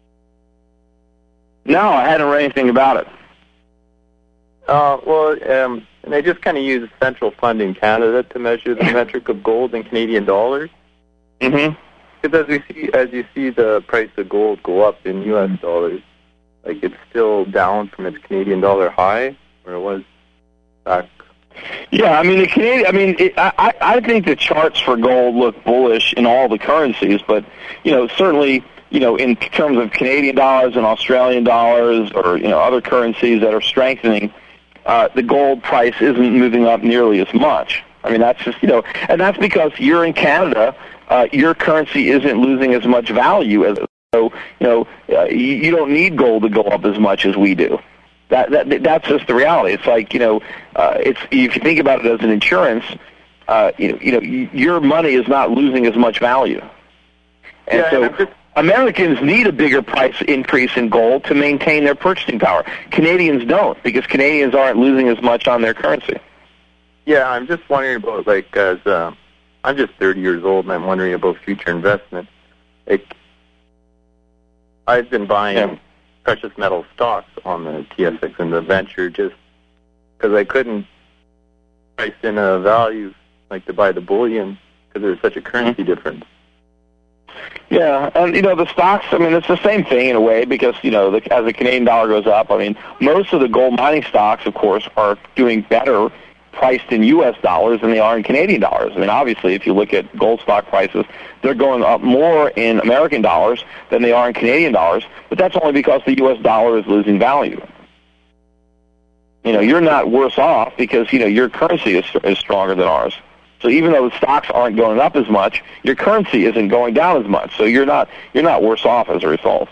No, I hadn't read anything about it. And they just kind of use a central fund in Canada to measure the metric of gold in Canadian dollars. Mm-hmm. Because as you see the price of gold go up in U.S. dollars, like it's still down from its Canadian dollar high, where it was back. Yeah, I mean I think the charts for gold look bullish in all the currencies, but certainly in terms of Canadian dollars and Australian dollars or other currencies that are strengthening, the gold price isn't moving up nearly as much. I mean, that's just and that's because you're in Canada your currency isn't losing as much value as. So, you don't need gold to go up as much as we do. That's just the reality. It's like, it's if you think about it as an insurance, your money is not losing as much value. And so Americans need a bigger price increase in gold to maintain their purchasing power. Canadians don't, because Canadians aren't losing as much on their currency. Yeah, I'm just wondering about, as I'm just 30 years old, and I'm wondering about future investment. I've been buying precious metal stocks on the TSX and the venture just because I couldn't price in a value to buy the bullion because there's such a currency difference. Yeah, and the stocks, it's the same thing in a way because, as the Canadian dollar goes up, most of the gold mining stocks, of course, are doing better priced in U.S. dollars than they are in Canadian dollars. Obviously, if you look at gold stock prices, they're going up more in American dollars than they are in Canadian dollars, but that's only because the U.S. dollar is losing value. You're not worse off because, your currency is stronger than ours. So even though the stocks aren't going up as much, your currency isn't going down as much. So you're not worse off as a result.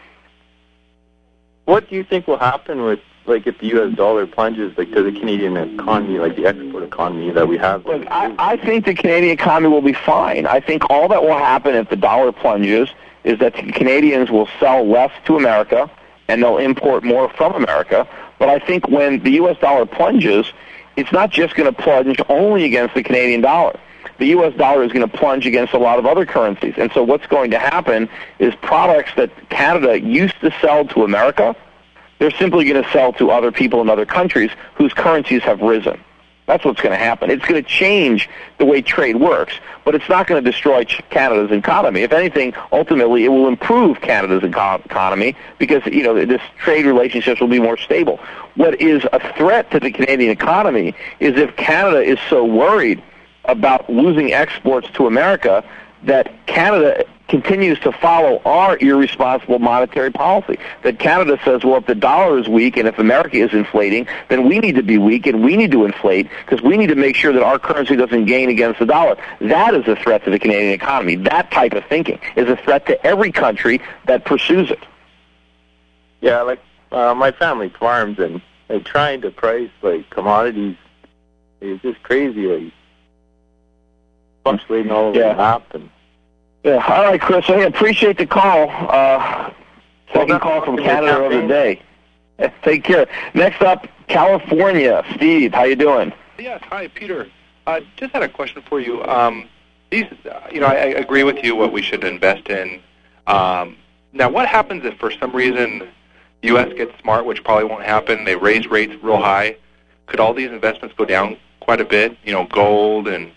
What do you think will happen with if the U.S. dollar plunges to the Canadian economy, the export economy that we have? Look, I think the Canadian economy will be fine. I think all that will happen if the dollar plunges is that the Canadians will sell less to America and they'll import more from America. But I think when the U.S. dollar plunges, it's not just going to plunge only against the Canadian dollar. The U.S. dollar is going to plunge against a lot of other currencies. And so what's going to happen is products that Canada used to sell to America, they're simply going to sell to other people in other countries whose currencies have risen. That's what's going to happen. It's going to change the way trade works, but it's not going to destroy Canada's economy. If anything, ultimately, it will improve Canada's economy because, this trade relationships will be more stable. What is a threat to the Canadian economy is if Canada is so worried about losing exports to America that Canada continues to follow our irresponsible monetary policy. That Canada says, well, if the dollar is weak and if America is inflating, then we need to be weak and we need to inflate because we need to make sure that our currency doesn't gain against the dollar. That is a threat to the Canadian economy. That type of thinking is a threat to every country that pursues it. Yeah, my family farms and trying to price commodities is just crazy, fluctuating all over the map. Yeah. All right, Chris. I appreciate the call. Second call from Canada of the day. Take care. Next up, California. Steve, how you doing? Yes. Hi, Peter. Just had a question for you. I agree with you what we should invest in. Now, what happens if for some reason the U.S. gets smart, which probably won't happen, they raise rates real high? Could all these investments go down quite a bit? Gold and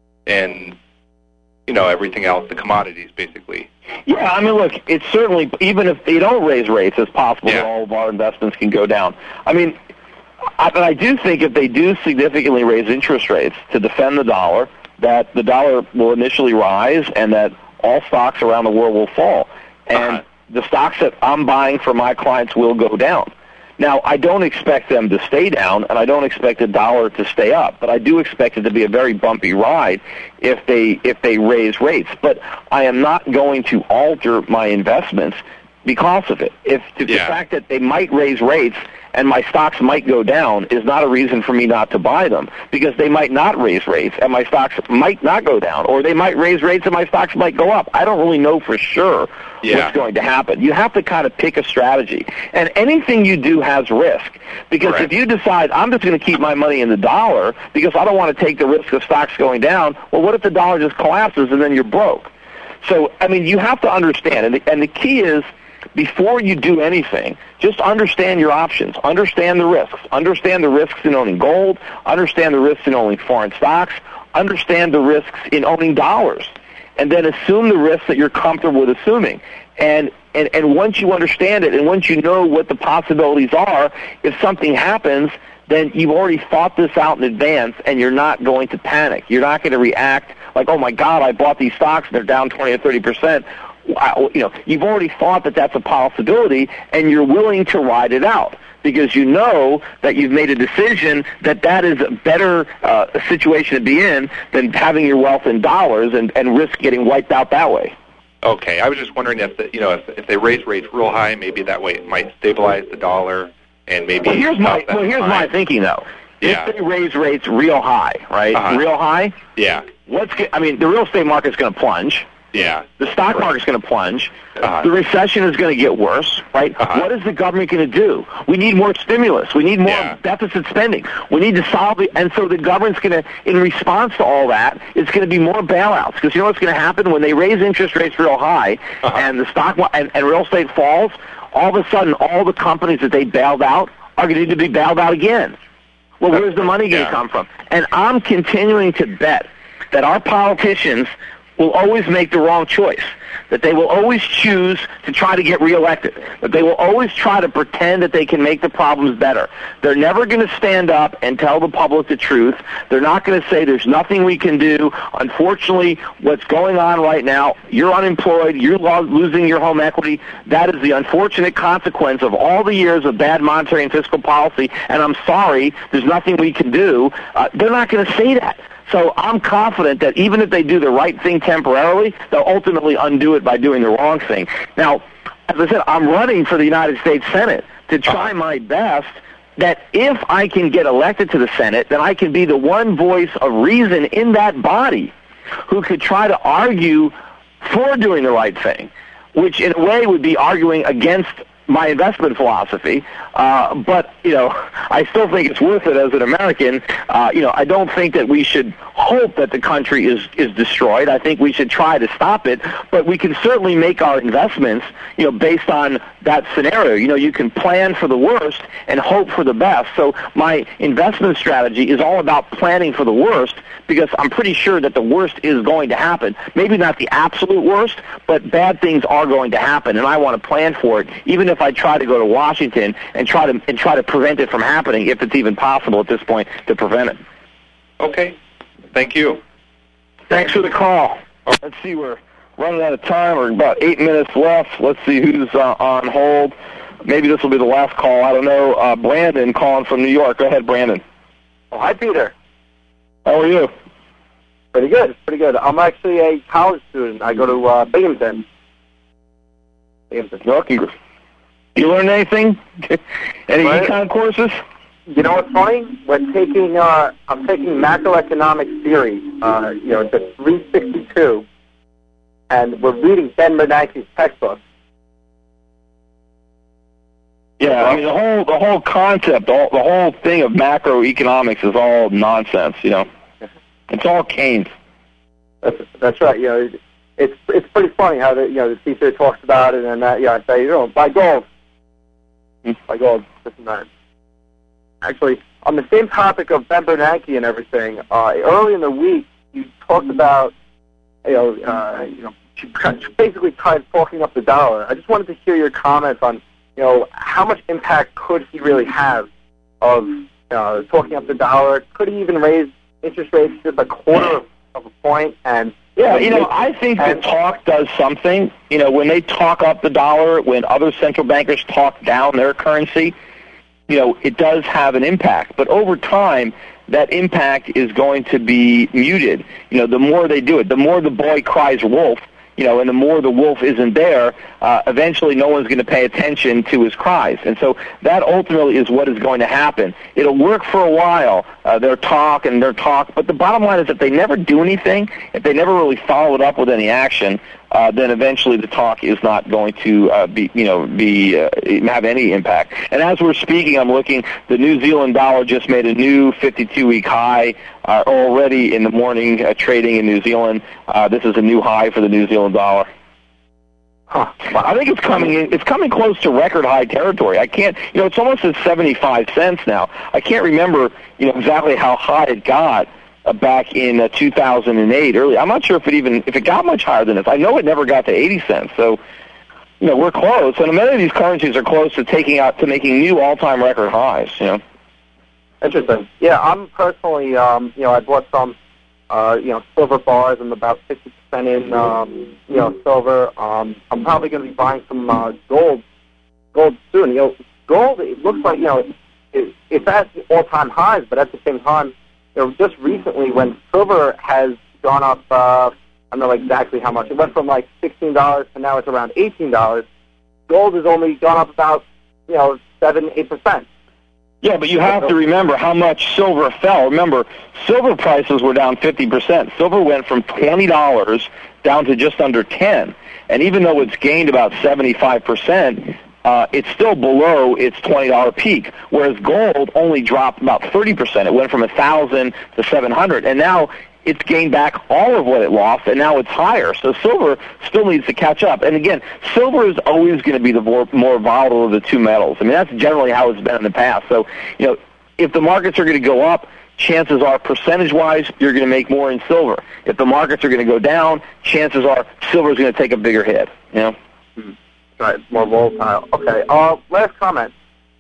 everything else, the commodities, basically. Yeah, look, it's certainly, even if they don't raise rates, it's possible that all of our investments can go down. I do think if they do significantly raise interest rates to defend the dollar, that the dollar will initially rise and that all stocks around the world will fall. And the stocks that I'm buying for my clients will go down. Now, I don't expect them to stay down, and I don't expect the dollar to stay up, but I do expect it to be a very bumpy ride if they raise rates. But I am not going to alter my investments because of it. The fact that they might raise rates and my stocks might go down is not a reason for me not to buy them, because they might not raise rates and my stocks might not go down, or they might raise rates and my stocks might go up. I don't really know for sure what's going to happen. You have to kind of pick a strategy, and anything you do has risk, because if you decide I'm just going to keep my money in the dollar because I don't want to take the risk of stocks going down, well, what if the dollar just collapses and then you're broke? So, you have to understand, and the key is, before you do anything, just understand your options. Understand the risks. Understand the risks in owning gold. Understand the risks in owning foreign stocks. Understand the risks in owning dollars. And then assume the risks that you're comfortable with assuming. And once you understand it and once you know what the possibilities are, if something happens, then you've already thought this out in advance and you're not going to panic. You're not going to react like, oh, my God, I bought these stocks and they're down 20 or 30%. You've already thought that that's a possibility, and you're willing to ride it out. because you know that you've made a decision that is a better situation to be in than having your wealth in dollars and risk getting wiped out that way. Okay, I was just wondering if they raise rates real high, maybe that way it might stabilize the dollar and maybe. Here's my thinking though. Yeah. If they raise rates real high, right? Real high. Yeah. The real estate market's going to plunge. Yeah. The stock market's going to plunge. The recession is going to get worse, right? What is the government going to do? We need more stimulus. We need more deficit spending. We need to solve it. And so the government's going to, in response to all that, it's going to be more bailouts. Because you know what's going to happen? When they raise interest rates real high and the stock and real estate falls, all of a sudden all the companies that they bailed out are going to need to be bailed out again. Well, where's the money going to come from? And I'm continuing to bet that our politicians will always make the wrong choice, that they will always choose to try to get reelected, that they will always try to pretend that they can make the problems better. They're never going to stand up and tell the public the truth. They're not going to say there's nothing we can do. Unfortunately, what's going on right now, you're unemployed, you're losing your home equity. That is the unfortunate consequence of all the years of bad monetary and fiscal policy, and I'm sorry, there's nothing we can do. They're not going to say that. So I'm confident that even if they do the right thing temporarily, they'll ultimately undo it by doing the wrong thing. Now, as I said, I'm running for the United States Senate to try my best that if I can get elected to the Senate, then I can be the one voice of reason in that body who could try to argue for doing the right thing, which in a way would be arguing against my investment philosophy, but I still think it's worth it as an American. I don't think that we should hope that the country is destroyed. I think we should try to stop it, but we can certainly make our investments, based on that scenario. You can plan for the worst and hope for the best. So my investment strategy is all about planning for the worst, because I'm pretty sure that the worst is going to happen. Maybe not the absolute worst, but bad things are going to happen, and I want to plan for it, even if I try to go to Washington and try to prevent it from happening, if it's even possible at this point to prevent it. Okay. Thank you. Thanks for the call. Let's see, we're running out of time. We're about 8 minutes left. Let's see who's on hold. Maybe this will be the last call. I don't know. Brandon calling from New York. Go ahead, Brandon. Oh, hi, Peter. How are you? Pretty good. I'm actually a college student. I go to Binghamton. Okay. You learn anything? Any econ courses? You know what's funny? I'm taking macroeconomic theory. It's at 362, and we're reading Ben Bernanke's textbook. Yeah, I mean the whole concept, the whole thing of macroeconomics is all nonsense. It's all Keynes. That's right. It's pretty funny how the teacher talks about it, and that I say buy gold. By gold, this and that. Actually, on the same topic of Ben Bernanke and everything, early in the week you talked about, basically kind of talking up the dollar. I just wanted to hear your comments on, how much impact could he really have of talking up the dollar? Could he even raise interest rates just a quarter of a point? And I think that talk does something. When they talk up the dollar, when other central bankers talk down their currency, it does have an impact. But over time, that impact is going to be muted. The more they do it, the more the boy cries wolf, and the more the wolf isn't there, eventually no one's going to pay attention to his cries. And so that ultimately is what is going to happen. It'll work for a while, their talk, but the bottom line is if they never do anything, if they never really follow it up with any action, then eventually the talk is not going to have any impact. And as we're speaking, I'm looking, the New Zealand dollar just made a new 52-week high already in the morning trading in New Zealand. This is a new high for the New Zealand dollar. Huh. I think it's coming in. It's coming close to record high territory. I can't. It's almost at 75 cents now. I can't remember, exactly how high it got back in 2008. Early. I'm not sure if it got much higher than this. I know it never got to 80 cents. So, we're close. And many of these currencies are close to making new all-time record highs. Interesting. Yeah, I'm personally, I bought some, silver bars. I'm about 50% in, silver. I'm probably going to be buying some gold soon. gold, it looks like, it's at all-time highs, but at the same time, just recently when silver has gone up, I don't know exactly how much. It went from like $16 to now it's around $18. Gold has only gone up about, 7-8%. Yeah, but you have to remember how much silver fell. Remember, silver prices were down 50%. Silver went from $20 down to just under $10. And even though it's gained about 75%, it's still below its $20 peak, whereas gold only dropped about 30%. It went from 1,000 to 700, and now it's gained back all of what it lost, and now it's higher. So silver still needs to catch up. And again, silver is always going to be the more volatile of the two metals. I mean, that's generally how it's been in the past. So, if the markets are going to go up, chances are, percentage-wise, you're going to make more in silver. If the markets are going to go down, chances are silver is going to take a bigger hit. Right, more volatile. Okay. Last comment.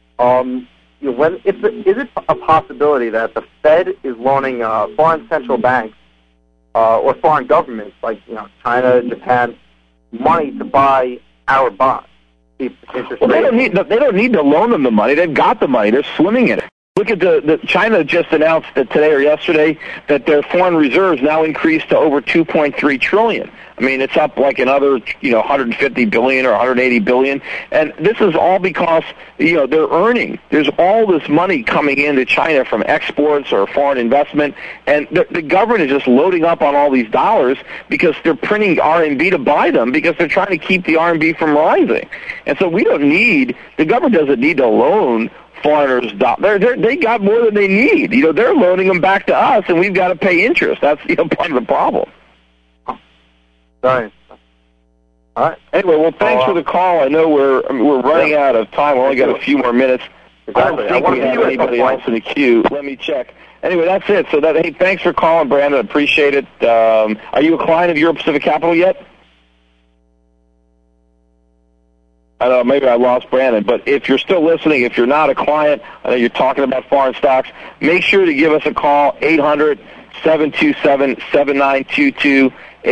Is it a possibility that the Fed is loaning foreign central banks or foreign governments like China, Japan, money to buy our bonds? Keep interest Well, rates? they don't need to loan them the money. They've got the money. They're swimming in it. Look at the China just announced that today or yesterday that their foreign reserves now increased to over $2.3 trillion. I mean, it's up like another, $150 billion or $180 billion. And this is all because, they're earning. There's all this money coming into China from exports or foreign investment. And the government is just loading up on all these dollars because they're printing RMB to buy them because they're trying to keep the RMB from rising. And so the government doesn't need to loan foreigners. They got more than they need. They're loaning them back to us, and we've got to pay interest. That's part of the problem. Sorry. All right. Anyway, well, thanks for the call. I know we're running out of time. We only got a few more minutes. Exactly. I don't think we have anybody else in the queue. Let me check. Anyway, that's it. So hey, thanks for calling, Brandon. I appreciate it. Are you a client of Euro Pacific Capital yet? I don't know, maybe I lost Brandon, but if you're still listening, if you're not a client, I know you're talking about foreign stocks, make sure to give us a call, 800-727-7922,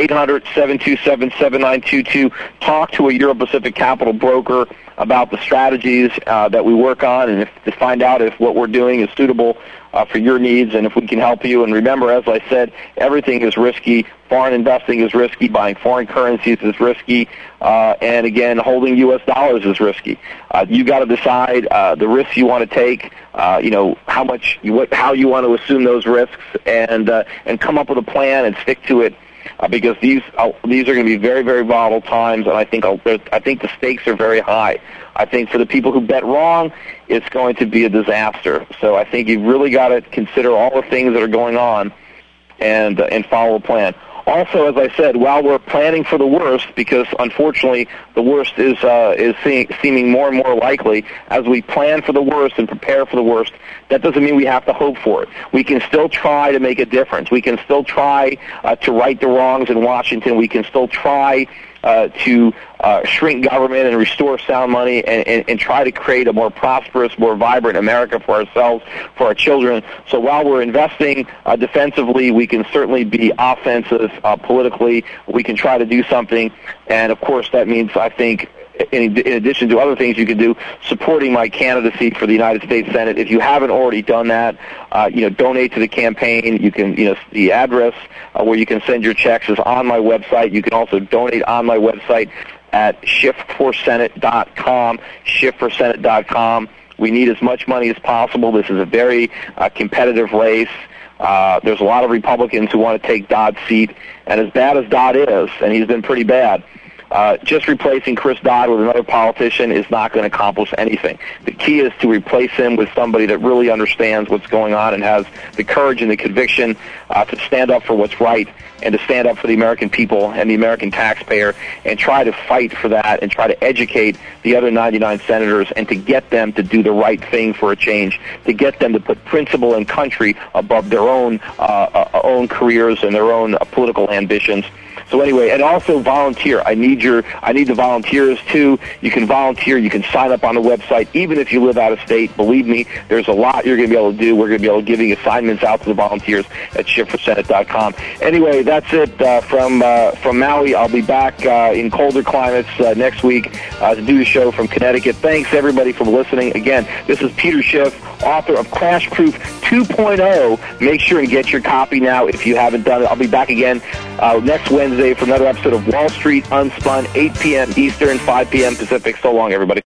800-727-7922. Talk to a Euro Pacific Capital broker about the strategies that we work on and to find out if what we're doing is suitable for your needs and if we can help you. And remember, as I said, everything is risky. Foreign investing is risky. Buying foreign currencies is risky. And again, holding U.S. dollars is risky. You got to decide the risks you want to take, how you want to assume those risks, and come up with a plan and stick to it. Because these are going to be very, very volatile times, and I think the stakes are very high. I think for the people who bet wrong, it's going to be a disaster. So I think you've really got to consider all the things that are going on and follow a plan. Also, as I said, while we're planning for the worst, because unfortunately the worst is seeming more and more likely, as we plan for the worst and prepare for the worst, that doesn't mean we have to hope for it. We can still try to make a difference. We can still try to right the wrongs in Washington. We can still try to shrink government and restore sound money and try to create a more prosperous, more vibrant America for ourselves, for our children. So while we're investing defensively, we can certainly be offensive politically. We can try to do something. And, of course, that means, I think, in addition to other things you can do, supporting my candidacy for the United States Senate. If you haven't already done that, donate to the campaign. You can, the address where you can send your checks is on my website. You can also donate on my website at shiftforsenate.com, shiftforsenate.com. We need as much money as possible. This is a very competitive race. There's a lot of Republicans who want to take Dodd's seat, and as bad as Dodd is, and he's been pretty bad, just replacing Chris Dodd with another politician is not going to accomplish anything. The key is to replace him with somebody that really understands what's going on and has the courage and the conviction to stand up for what's right and to stand up for the American people and the American taxpayer and try to fight for that and try to educate the other 99 senators and to get them to do the right thing for a change, to get them to put principle and country above their own careers and their own political ambitions. So anyway, and also volunteer. I need the volunteers too. You can volunteer. You can sign up on the website, even if you live out of state. Believe me, there's a lot you're going to be able to do. We're going to be able to give you assignments out to the volunteers at shiftforsenate.com. Anyway, that's it from Maui. I'll be back in colder climates next week to do the show from Connecticut. Thanks everybody for listening. Again, this is Peter Schiff, author of Crash Proof 2.0. Make sure and get your copy now if you haven't done it. I'll be back again next Wednesday for another episode of Wall Street Unspun, 8 p.m. Eastern, 5 p.m. Pacific. So long, everybody.